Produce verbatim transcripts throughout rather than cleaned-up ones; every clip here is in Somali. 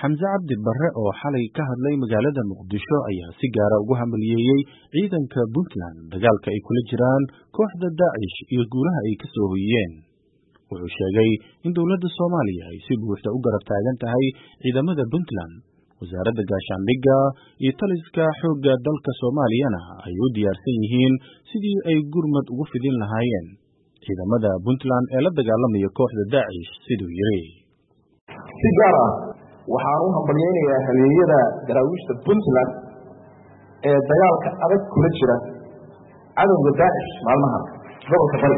Xamse Cabdi Barre oo xalay ka hadlay magaalada Muqdisho ayaa si gaar ah ugu hambalyeeyay ciidanka Puntland dagaalka ay kula jiraan kooxda Daesh iyo guulaha ay ka soo hoyiyeen. Wuxuu sheegay in dowladda Soomaaliya ay si buuxda u garab taagan tahay ciidamada Puntland, wasaaradda gaashaandhigga iyo taliska xoogga dalka Soomaaliyana ay u diyaarsan yihiin sidii ay gurmad ugu fidin lahaayeen ciidamada Puntland ee la dagaalamaya kooxda Daesh siduu yiri. Si gaar ah waxaan u hambalyeynayaa halyeeyada daraawiishta Puntland ee dagaalka adag kula jira cadowga Daesh maalmahan gobolka Bari.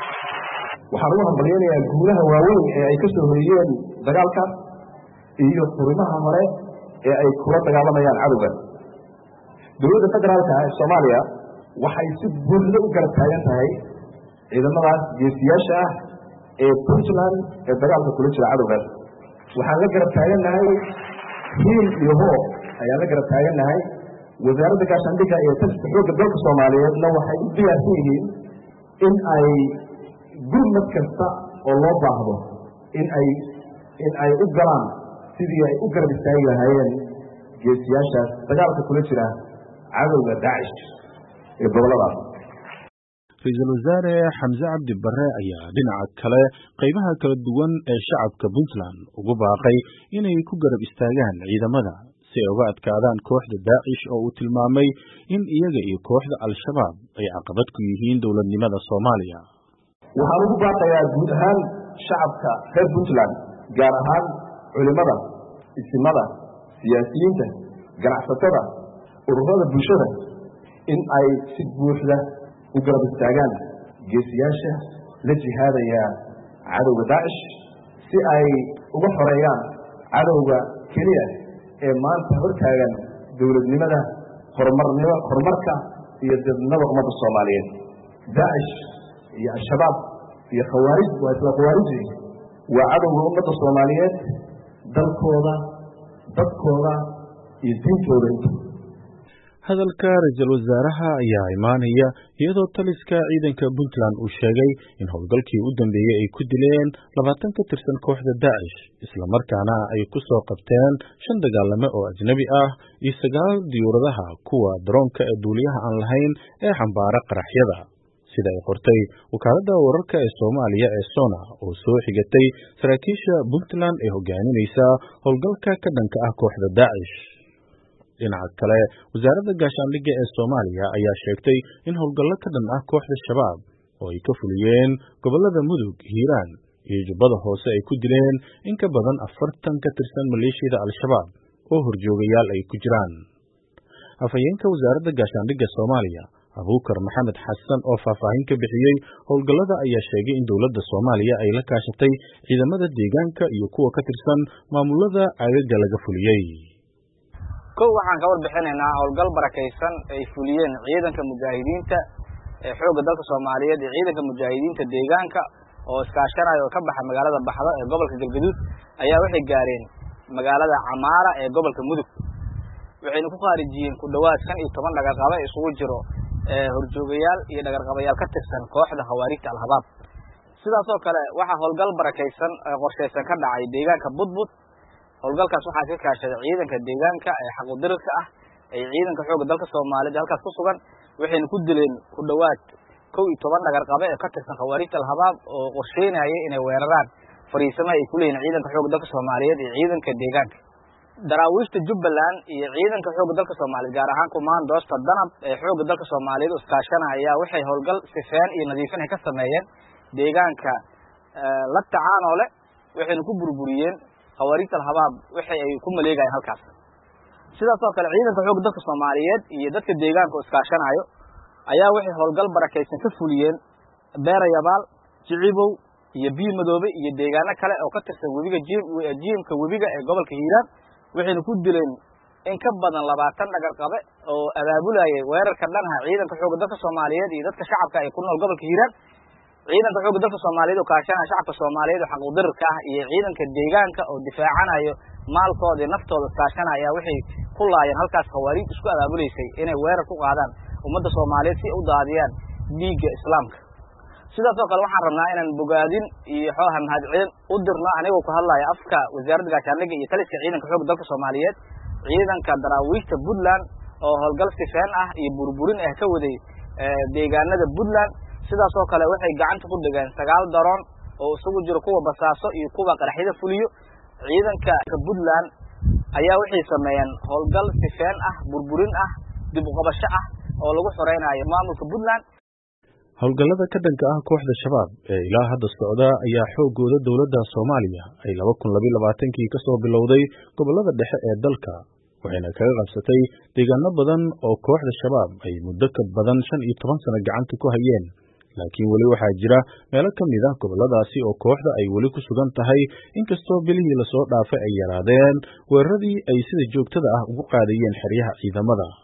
Waxaan u hambalyeynayaa guulaha waaweyn ee ay ka soo hoyiyeen dagaalka iyo furimaha hore ee ay kula dagaalamayaan cadowga. Dowladda federaalka ee Soomaaliya waxay si buuxda u garab taagan tahay ciidamadaas geesiyaasha ah ee Puntland ee dagaalka kula jira cadowga. waxaan la garab taagannahay hiil iyo hoo ayaan la garab taagannahay wasaaradda gaashaandhigga iyo taliska xoogga dalka Soomaaliyeedna waxay u diyaarsan yihiin in ay gurmad kasta oo loo baahdo in ay in ay u galaan sidii ay u garab istaagi lahaayeen geesiyaashaas dagaalka kula jira cadowga Daesh ee goboladaas. Ra'iisul Wasaare Xamse Cabdi Barre ayaa dhinaca kale qaybaha kala duwan ee shacabka Puntland ugu baaqay inay ku garab istaagaan ciidamada si ay uga adkaadaan kooxda Daesh oo uu tilmaamay in iyaga iyo kooxda Al-Shabaab ay caqabad ku yihiin dowladnimada Soomaaliya. Waxaan ugu baaqayaa guud ahaan shacabka reer Puntland, gaar ahaan culimada, isimada, siyaasiyiinta, ganacsatada, ururada bulshada in ay si buuxda u garab istaagaan geesiyaasha la jihaadaya cadowga Daesh si ay uga xoreeyaan cadowga keliya ee maanta hortaagan dowladnimada, horumarnimo horumarka iyo dadnimada ummadda Soomaaliyeed. Daesh iyo Al-Shabaab iyo khawaarij waa isla khawaarij waa cadowga ummadda Soomaaliyeed, dalkooda, dadkooda iyo diintooda. hadalka ra'iisul wasaaraha ayaa imaanaya iyadoo taliska ciidanka Puntland uu sheegay in howlgalkii u dambeeyay ay ku dileen labaatan ka tirsan kooxda Daesh isla markaana ay ku soo qabteen shan dagaalame oo ajnabi ah iyo sagaal diyuuradaha kuwa daroonka ee duuliyaha aan lahayn ee xambaara qaraxyada, sida ay qortay wakaaladda wararka ee Soomaaliya ee Sona oo soo xigatay saraakiisha Puntland ee hogaaminaysa howlgalka ka dhanka ah kooxda Daesh. dhinaca kale wasaaradda gaashaandhigga ee Soomaaliya ayaa sheegtay in howlgallo ka dhan ah kooxda Shabaab oo ay ka fuliyeen gobolada Mudug, Hiiraan iyo Jubbada Hoose ay ku dileen in ka badan afartan ka tirsan maleeshiyada Al-Shabaab oo horjoogayaal ay ku jiraan. Afhayeenka wasaaradda gaashaandhigga Soomaaliya Abuukar Maxamed Xasan oo faahfaahin ka bixiyay howlgallada ayaa sheegay in dowladda Soomaaliya ay la kaashatay ciidamada deegaanka iyo kuwa ka tirsan maamulada aagaga laga fuliyay. kow waxaan ka warbixinaynaa howlgal barakaysan ay fuliyeen ciidanka mujaahidiinta ee xoogga dalka Soomaaliyeed iyo ciidanka mujaahidiinta deegaanka oo iskaashanaya oo ka baxa magaalada Baxda ee gobolka Galgaduud ayaa waxay gaareen magaalada Camaara ee gobolka Mudug. waxayna ku qaarijiyeen ku dhawaad shan iyo toban dhagarqabe isugu jiro ee horjoogayaal iyo dhagarqabayaal ka tirsan kooxda Khawaarijta Al-Shabaab. sidaas oo kale waxa howlgal barakaysan ee qorsheysan ka dhacay deegaanka Budbud. howlgalkaas waxaa ka kaashaday ciidanka deegaanka ee xaquudirirka ah ee ciidanka xoogga dalka Soomaaliyeed halkaas ku sugan, waxayna ku dileen ku dhawaad kow iyo toban dhagarqabe ee ka tirsan Khawaarijta Al-Shabaab oo qorsheynayay inay weeraraan fariisamaha ay ku leeyihiin ciidanka xoogga dalka Soomaaliyeed iyo ciidanka deegaanka. daraawiishta Jubbaland iyo ciidanka xoogga dalka Soomaaliyeed gaar ahaan Kumaandoosta Danab ee xoogga dalka Soomaaliyeed iskaashanaya waxay howlgal sifeen iyo nadiifin ka sameeyeen deegaanka la tacaanole, waxayna ku burburiyeen Khawaarijta Al-Shabaab waxay ay ku maleegayeen halkaas. sidaas oo kale ciidanka xoogga dalka Soomaaliyeed iyo dadka deegaanka iskaashanayo ayaa waxay howlgal barakaysan ka fuliyeen Beerayabaal, Jicibow iyo Biyo Madoobe iyo deegaano kale oo ka tirsan webiga jiimka webiga ee gobolka Hiiraan, waxayna ku dileen in ka badan labaatan dhagarqabe oo abaabulayay weerarka dhanha ciidanka xoogga dalka Soomaaliyeed iyo dadka shacabka ay ku nool gobolka Hiiraan. ciidanka xoogga dalka Soomaaliyeed oo kaashanaya shacabka Soomaaliyeed oo xaquudirirka ah iyo ciidanka deegaanka oo difaacanayo maalkooda iyo naftooda kaashanaya waxay ku laayeen halkaas Khawaarij isku abaabuleysay inay weerar ku qaadaan ummadda Soomaaliyeed si u daadiyaan dhiigga Islaamka. sidaas oo kale waxaan rabnaa inaan bogaadin iyo xooha mahadcelin u dirno anigoo ku hadlaya afka wasaaradda gaashaandhigga iyo taliska ciidanka xoogga dalka Soomaaliyeed ciidanka daraawiishta Puntland oo howlgal sifeen ah iyo burburin ah ka waday deegaanada Puntland sidaas oo kale waxay gacanta ku dhigeen sagaal daroon oo isugu jira kuwa basaaso iyo kuwa qaraxyada fuliyo ciidanka Puntland ayaa waxay sameeyeen howlgal sifeen ah burburin ah dib u qabasho ah oo lagu xoreynayo maamulka Puntland. howlgallada ka dhanka ah kooxda shabaab ee ilaa hadda socda ayaa xoogooda dowladda Soomaaliya ay laba kun laba iyo labaatan-kii ka soo bilowday gobollada dhexe ee dalka waxayna kaga qabsatay deegaano badan oo kooxda shabaab ay muddo ka badan shan iyo toban sano gacanta ku hayeen laakiin weli waxaa jira meelo ka mid ah gobolladaasi oo kooxda ay weli ku sugan tahay inkastoo bilihii lasoo dhaafay ay yaraadeen weeraradii ay sida joogtada ah ugu qaadayeen xeryaha ciidamada.